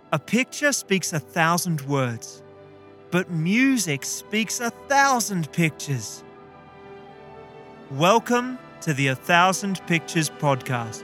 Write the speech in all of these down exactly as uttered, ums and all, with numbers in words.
A picture speaks a thousand words, but music speaks a thousand pictures. Welcome to the A Thousand Pictures podcast.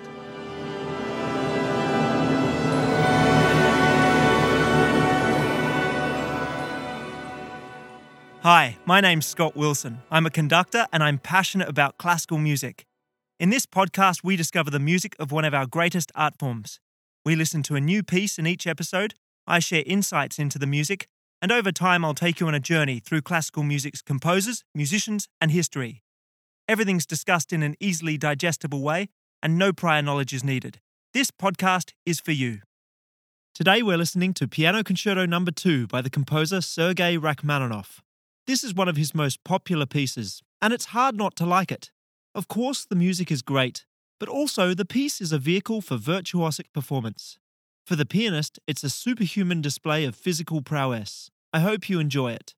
Hi, my name's Scott Wilson. I'm a conductor and I'm passionate about classical music. In this podcast, we discover the music of one of our greatest art forms. We listen to a new piece in each episode, I share insights into the music, and over time I'll take you on a journey through classical music's composers, musicians, and history. Everything's discussed in an easily digestible way, and no prior knowledge is needed. This podcast is for you. Today we're listening to Piano Concerto Number two by the composer Sergei Rachmaninoff. This is one of his most popular pieces, and it's hard not to like it. Of course, the music is great, but also the piece is a vehicle for virtuosic performance. For the pianist, it's a superhuman display of physical prowess. I hope you enjoy it.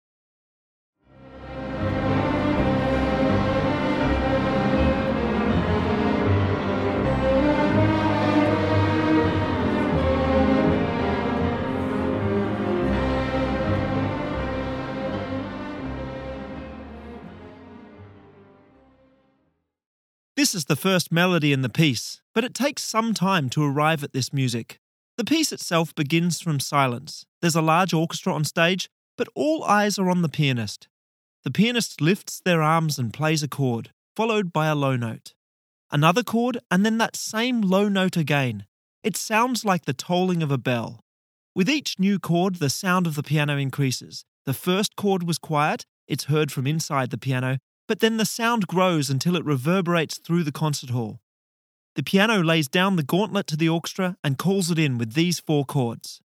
This is the first melody in the piece, but it takes some time to arrive at this music. The piece itself begins from silence. There's a large orchestra on stage, but all eyes are on the pianist. The pianist lifts their arms and plays a chord, followed by a low note. Another chord, and then that same low note again. It sounds like the tolling of a bell. With each new chord, the sound of the piano increases. The first chord was quiet, it's heard from inside the piano, but then the sound grows until it reverberates through the concert hall. The piano lays down the gauntlet to the orchestra and calls it in with these four chords.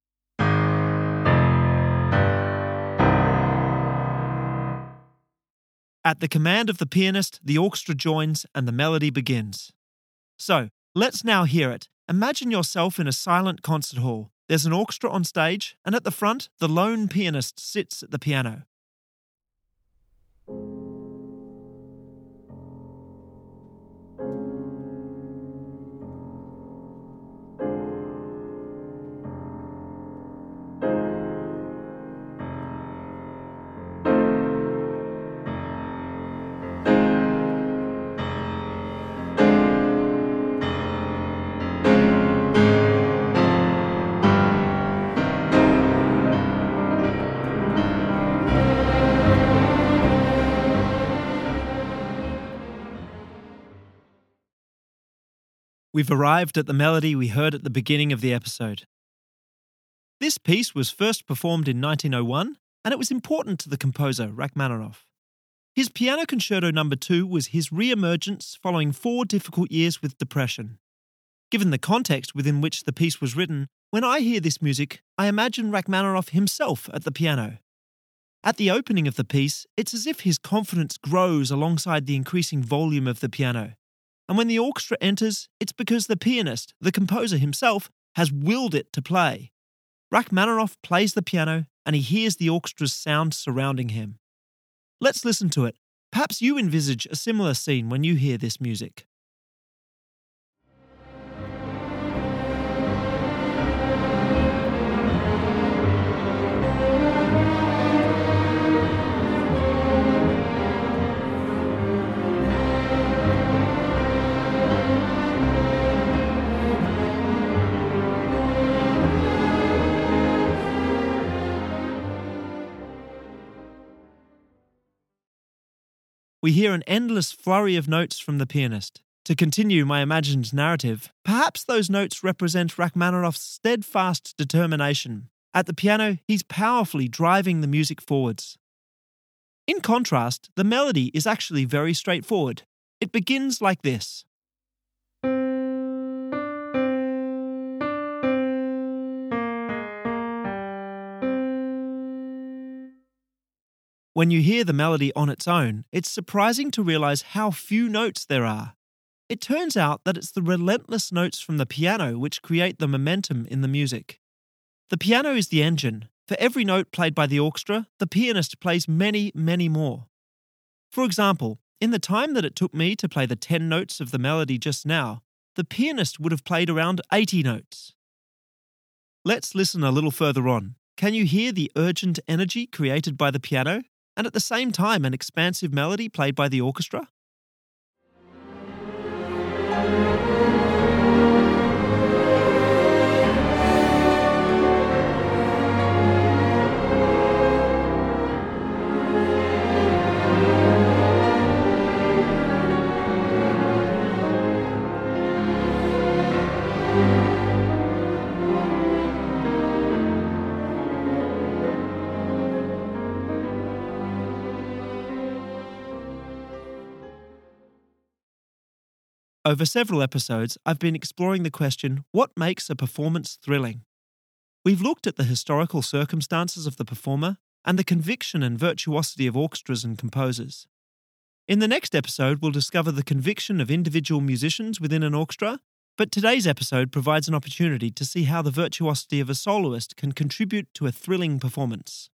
At the command of the pianist, the orchestra joins and the melody begins. So, let's now hear it. Imagine yourself in a silent concert hall. There's an orchestra on stage, and at the front, the lone pianist sits at the piano. We've arrived at the melody we heard at the beginning of the episode. This piece was first performed in nineteen oh one, and it was important to the composer Rachmaninoff. His Piano Concerto Number two was his re-emergence following four difficult years with depression. Given the context within which the piece was written, when I hear this music, I imagine Rachmaninoff himself at the piano. At the opening of the piece, it's as if his confidence grows alongside the increasing volume of the piano. And when the orchestra enters, it's because the pianist, the composer himself, has willed it to play. Rachmaninoff plays the piano and he hears the orchestra's sound surrounding him. Let's listen to it. Perhaps you envisage a similar scene when you hear this music. We hear an endless flurry of notes from the pianist. To continue my imagined narrative, perhaps those notes represent Rachmaninoff's steadfast determination. At the piano, he's powerfully driving the music forwards. In contrast, the melody is actually very straightforward. It begins like this. When you hear the melody on its own, it's surprising to realize how few notes there are. It turns out that it's the relentless notes from the piano which create the momentum in the music. The piano is the engine. For every note played by the orchestra, the pianist plays many, many more. For example, in the time that it took me to play the ten notes of the melody just now, the pianist would have played around eighty notes. Let's listen a little further on. Can you hear the urgent energy created by the piano, and at the same time an expansive melody played by the orchestra? Over several episodes, I've been exploring the question, what makes a performance thrilling? We've looked at the historical circumstances of the performer and the conviction and virtuosity of orchestras and composers. In the next episode, we'll discover the conviction of individual musicians within an orchestra, but today's episode provides an opportunity to see how the virtuosity of a soloist can contribute to a thrilling performance.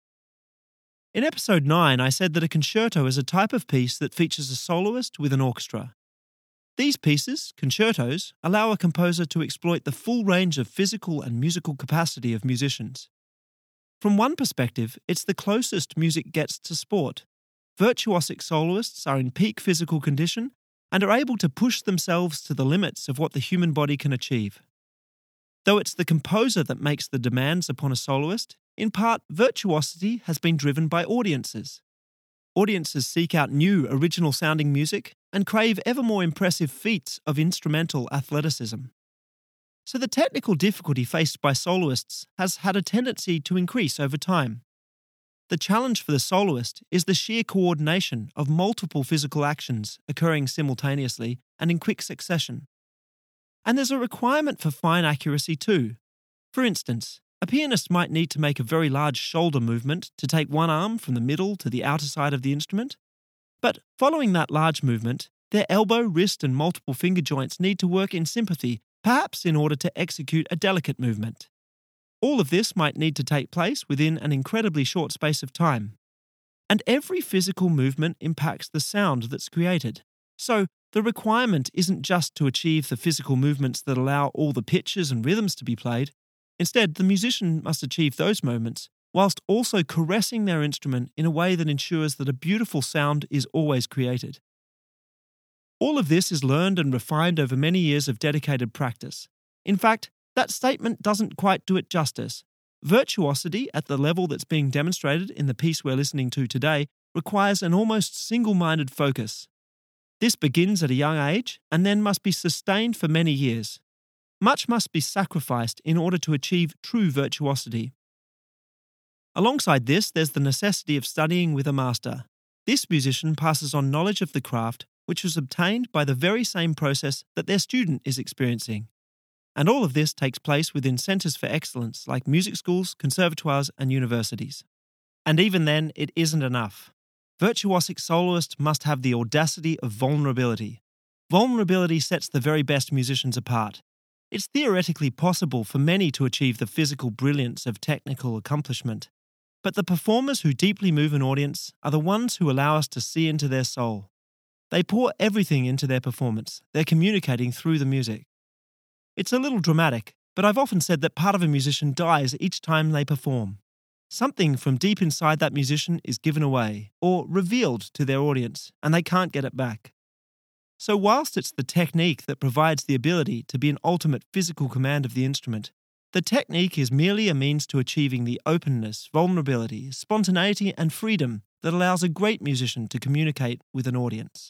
In episode nine, I said that a concerto is a type of piece that features a soloist with an orchestra. These pieces, concertos, allow a composer to exploit the full range of physical and musical capacity of musicians. From one perspective, it's the closest music gets to sport. Virtuosic soloists are in peak physical condition and are able to push themselves to the limits of what the human body can achieve. Though it's the composer that makes the demands upon a soloist, in part, virtuosity has been driven by audiences. Audiences seek out new, original-sounding music and crave ever more impressive feats of instrumental athleticism. So the technical difficulty faced by soloists has had a tendency to increase over time. The challenge for the soloist is the sheer coordination of multiple physical actions occurring simultaneously and in quick succession. And there's a requirement for fine accuracy too. For instance, a pianist might need to make a very large shoulder movement to take one arm from the middle to the outer side of the instrument. But following that large movement, their elbow, wrist, and multiple finger joints need to work in sympathy, perhaps in order to execute a delicate movement. All of this might need to take place within an incredibly short space of time. And every physical movement impacts the sound that's created. So, the requirement isn't just to achieve the physical movements that allow all the pitches and rhythms to be played. Instead, the musician must achieve those moments whilst also caressing their instrument in a way that ensures that a beautiful sound is always created. All of this is learned and refined over many years of dedicated practice. In fact, that statement doesn't quite do it justice. Virtuosity at the level that's being demonstrated in the piece we're listening to today requires an almost single-minded focus. This begins at a young age and then must be sustained for many years. Much must be sacrificed in order to achieve true virtuosity. Alongside this, there's the necessity of studying with a master. This musician passes on knowledge of the craft, which was obtained by the very same process that their student is experiencing. And all of this takes place within centres for excellence like music schools, conservatoires, and universities. And even then, it isn't enough. Virtuosic soloists must have the audacity of vulnerability. Vulnerability sets the very best musicians apart. It's theoretically possible for many to achieve the physical brilliance of technical accomplishment. But the performers who deeply move an audience are the ones who allow us to see into their soul. They pour everything into their performance. They're communicating through the music. It's a little dramatic, but I've often said that part of a musician dies each time they perform. Something from deep inside that musician is given away or revealed to their audience, and they can't get it back. So whilst it's the technique that provides the ability to be in ultimate physical command of the instrument, the technique is merely a means to achieving the openness, vulnerability, spontaneity, and freedom that allows a great musician to communicate with an audience.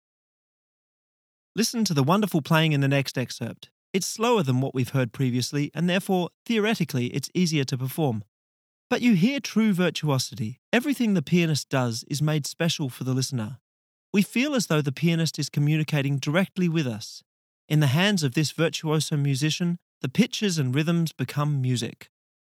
Listen to the wonderful playing in the next excerpt. It's slower than what we've heard previously, and therefore, theoretically, it's easier to perform. But you hear true virtuosity. Everything the pianist does is made special for the listener. We feel as though the pianist is communicating directly with us. In the hands of this virtuoso musician, the pitches and rhythms become music.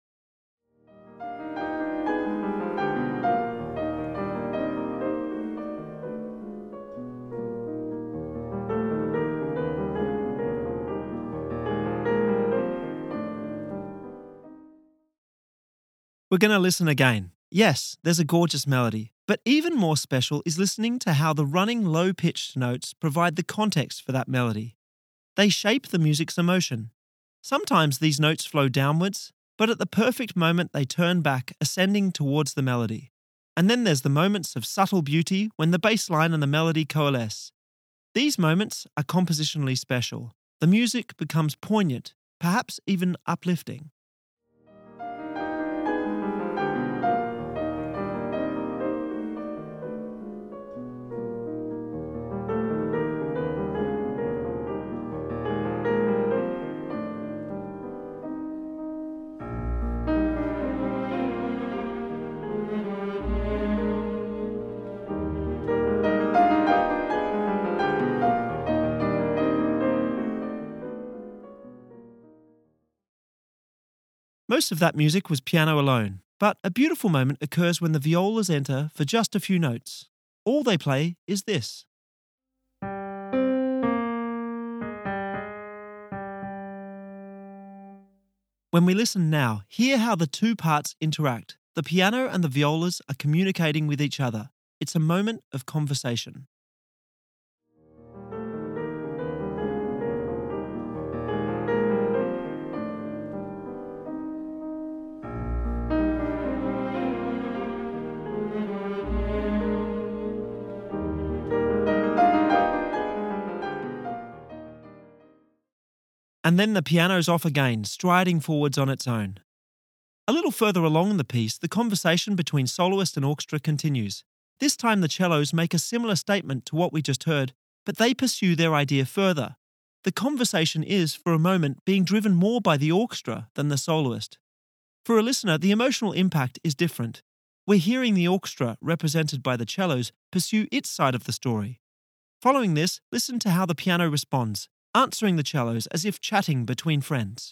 We're going to listen again. Yes, there's a gorgeous melody, but even more special is listening to how the running low-pitched notes provide the context for that melody. They shape the music's emotion. Sometimes these notes flow downwards, but at the perfect moment they turn back, ascending towards the melody. And then there's the moments of subtle beauty when the bass line and the melody coalesce. These moments are compositionally special. The music becomes poignant, perhaps even uplifting. Most of that music was piano alone, but a beautiful moment occurs when the violas enter for just a few notes. All they play is this. When we listen now, hear how the two parts interact. The piano and the violas are communicating with each other. It's a moment of conversation. And then the piano's off again, striding forwards on its own. A little further along in the piece, the conversation between soloist and orchestra continues. This time the cellos make a similar statement to what we just heard, but they pursue their idea further. The conversation is, for a moment, being driven more by the orchestra than the soloist. For a listener, the emotional impact is different. We're hearing the orchestra, represented by the cellos, pursue its side of the story. Following this, listen to how the piano responds, answering the cellos as if chatting between friends.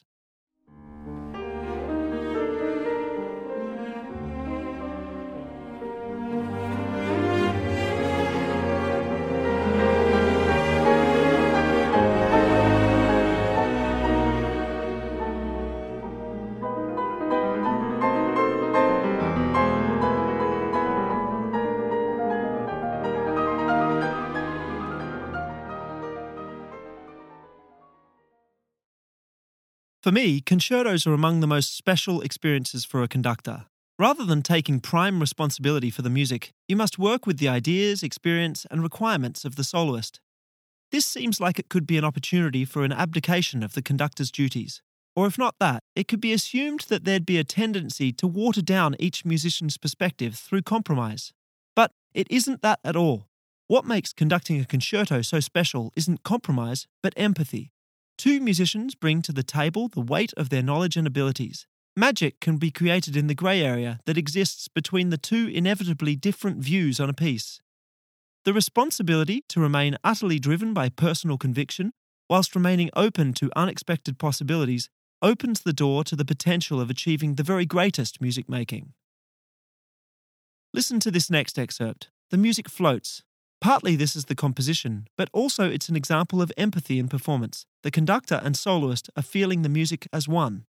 For me, concertos are among the most special experiences for a conductor. Rather than taking prime responsibility for the music, you must work with the ideas, experience, and requirements of the soloist. This seems like it could be an opportunity for an abdication of the conductor's duties. Or if not that, it could be assumed that there'd be a tendency to water down each musician's perspective through compromise. But it isn't that at all. What makes conducting a concerto so special isn't compromise, but empathy. Two musicians bring to the table the weight of their knowledge and abilities. Magic can be created in the grey area that exists between the two inevitably different views on a piece. The responsibility to remain utterly driven by personal conviction, whilst remaining open to unexpected possibilities, opens the door to the potential of achieving the very greatest music making. Listen to this next excerpt. The music floats. Partly this is the composition, but also it's an example of empathy in performance. The conductor and soloist are feeling the music as one.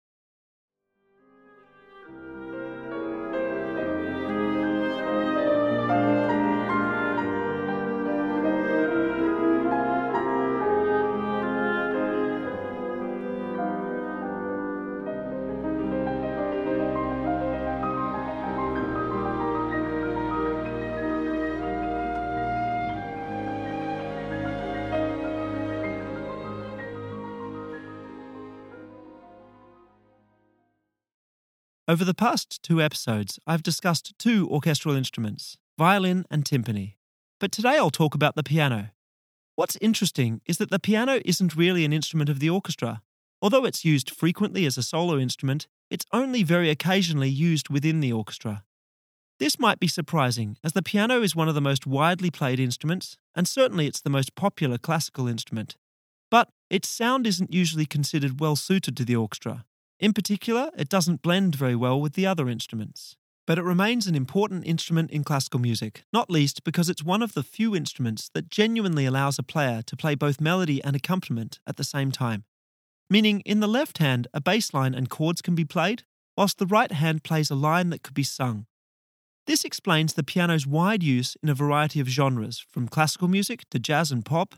Over the past two episodes, I've discussed two orchestral instruments, violin and timpani. But today I'll talk about the piano. What's interesting is that the piano isn't really an instrument of the orchestra. Although it's used frequently as a solo instrument, it's only very occasionally used within the orchestra. This might be surprising, as the piano is one of the most widely played instruments, and certainly it's the most popular classical instrument. But its sound isn't usually considered well suited to the orchestra. In particular, it doesn't blend very well with the other instruments. But it remains an important instrument in classical music, not least because it's one of the few instruments that genuinely allows a player to play both melody and accompaniment at the same time. Meaning, in the left hand, a bass line and chords can be played, whilst the right hand plays a line that could be sung. This explains the piano's wide use in a variety of genres, from classical music to jazz and pop,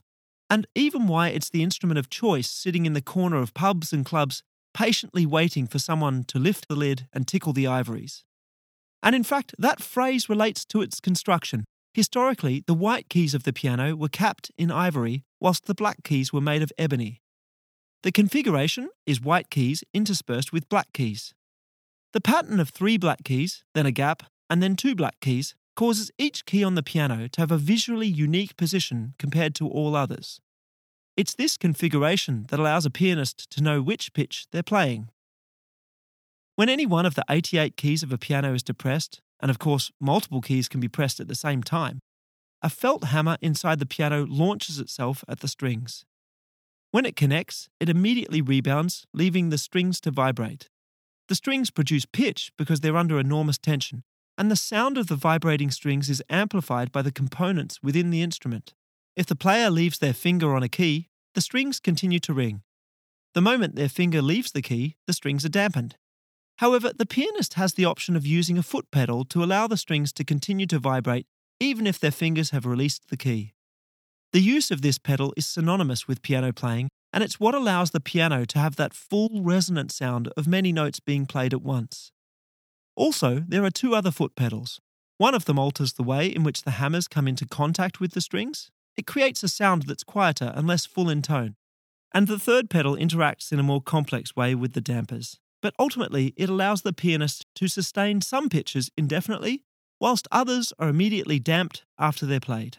and even why it's the instrument of choice sitting in the corner of pubs and clubs, patiently waiting for someone to lift the lid and tickle the ivories. And in fact, that phrase relates to its construction. Historically, the white keys of the piano were capped in ivory, whilst the black keys were made of ebony. The configuration is white keys interspersed with black keys. The pattern of three black keys, then a gap, and then two black keys causes each key on the piano to have a visually unique position compared to all others. It's this configuration that allows a pianist to know which pitch they're playing. When any one of the eighty-eight keys of a piano is depressed, and of course multiple keys can be pressed at the same time, a felt hammer inside the piano launches itself at the strings. When it connects, it immediately rebounds, leaving the strings to vibrate. The strings produce pitch because they're under enormous tension, and the sound of the vibrating strings is amplified by the components within the instrument. If the player leaves their finger on a key, the strings continue to ring. The moment their finger leaves the key, the strings are dampened. However, the pianist has the option of using a foot pedal to allow the strings to continue to vibrate even if their fingers have released the key. The use of this pedal is synonymous with piano playing, and it's what allows the piano to have that full resonant sound of many notes being played at once. Also, there are two other foot pedals. One of them alters the way in which the hammers come into contact with the strings. It creates a sound that's quieter and less full in tone. And the third pedal interacts in a more complex way with the dampers. But ultimately, it allows the pianist to sustain some pitches indefinitely, whilst others are immediately damped after they're played.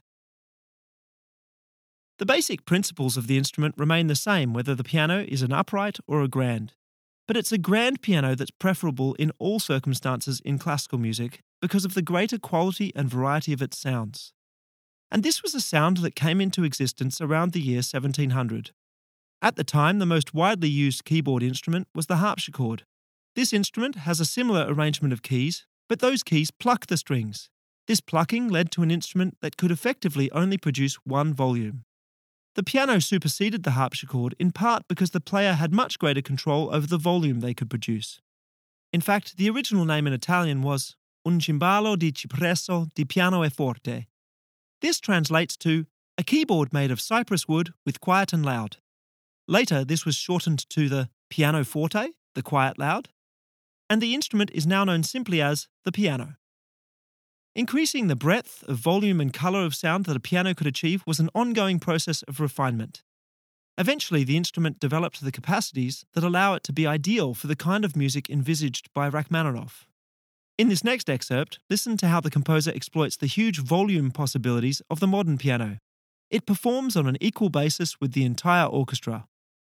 The basic principles of the instrument remain the same whether the piano is an upright or a grand. But it's a grand piano that's preferable in all circumstances in classical music because of the greater quality and variety of its sounds. And this was a sound that came into existence around the year seventeen hundred. At the time, the most widely used keyboard instrument was the harpsichord. This instrument has a similar arrangement of keys, but those keys pluck the strings. This plucking led to an instrument that could effectively only produce one volume. The piano superseded the harpsichord in part because the player had much greater control over the volume they could produce. In fact, the original name in Italian was un cembalo di cipresso di piano e forte. This translates to a keyboard made of cypress wood with quiet and loud. Later, this was shortened to the pianoforte, the quiet loud, and the instrument is now known simply as the piano. Increasing the breadth of volume and colour of sound that a piano could achieve was an ongoing process of refinement. Eventually, the instrument developed the capacities that allow it to be ideal for the kind of music envisaged by Rachmaninoff. In this next excerpt, listen to how the composer exploits the huge volume possibilities of the modern piano. It performs on an equal basis with the entire orchestra.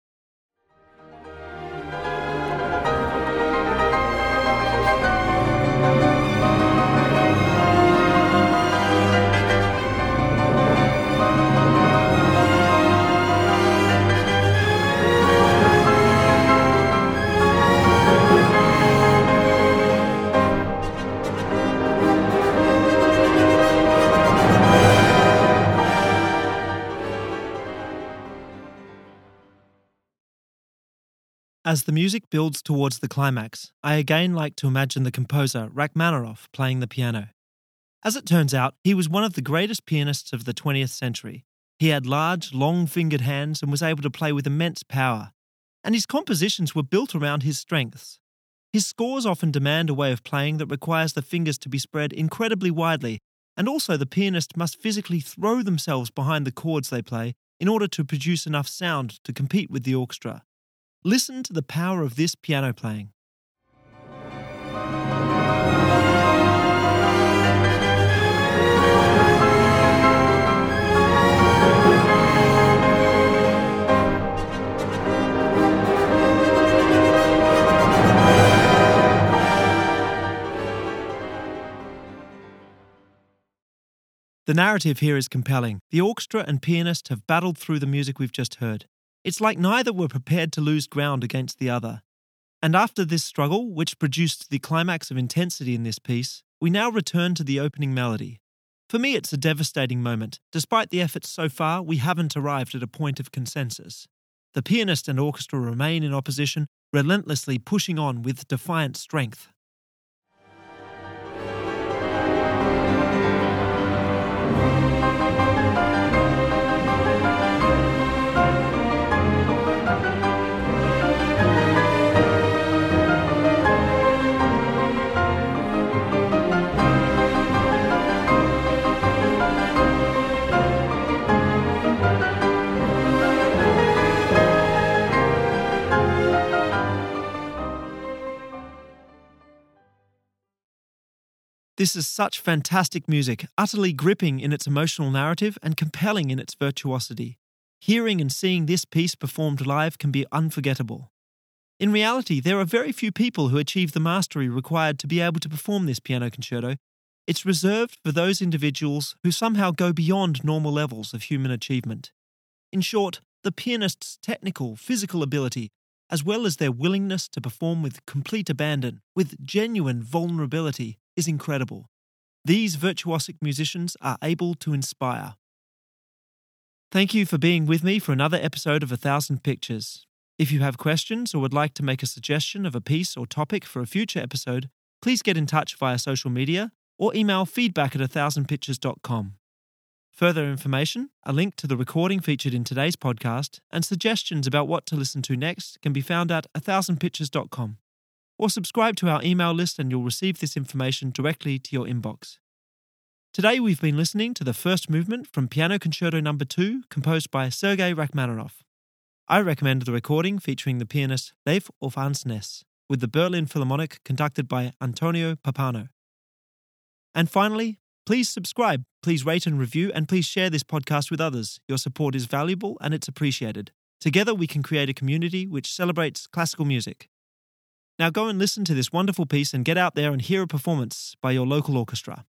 As the music builds towards the climax, I again like to imagine the composer Rachmaninoff playing the piano. As it turns out, he was one of the greatest pianists of the twentieth century. He had large, long-fingered hands and was able to play with immense power. And his compositions were built around his strengths. His scores often demand a way of playing that requires the fingers to be spread incredibly widely, and also the pianist must physically throw themselves behind the chords they play in order to produce enough sound to compete with the orchestra. Listen to the power of this piano playing. The narrative here is compelling. The orchestra and pianist have battled through the music we've just heard. It's like neither were prepared to lose ground against the other. And after this struggle, which produced the climax of intensity in this piece, we now return to the opening melody. For me, it's a devastating moment. Despite the efforts so far, we haven't arrived at a point of consensus. The pianist and orchestra remain in opposition, relentlessly pushing on with defiant strength. This is such fantastic music, utterly gripping in its emotional narrative and compelling in its virtuosity. Hearing and seeing this piece performed live can be unforgettable. In reality, there are very few people who achieve the mastery required to be able to perform this piano concerto. It's reserved for those individuals who somehow go beyond normal levels of human achievement. In short, the pianist's technical, physical ability, as well as their willingness to perform with complete abandon, with genuine vulnerability, is incredible. These virtuosic musicians are able to inspire. Thank you for being with me for another episode of A Thousand Pictures. If you have questions or would like to make a suggestion of a piece or topic for a future episode, please get in touch via social media or email feedback at a thousand pictures dot com. Further information, a link to the recording featured in today's podcast, and suggestions about what to listen to next can be found at a thousand pictures dot com. Or subscribe to our email list and you'll receive this information directly to your inbox. Today we've been listening to the first movement from Piano Concerto Number two, composed by Sergei Rachmaninoff. I recommend the recording featuring the pianist Leif Ovansnes, with the Berlin Philharmonic conducted by Antonio Pappano. And finally, please subscribe, please rate and review, and please share this podcast with others. Your support is valuable and it's appreciated. Together we can create a community which celebrates classical music. Now go and listen to this wonderful piece and get out there and hear a performance by your local orchestra.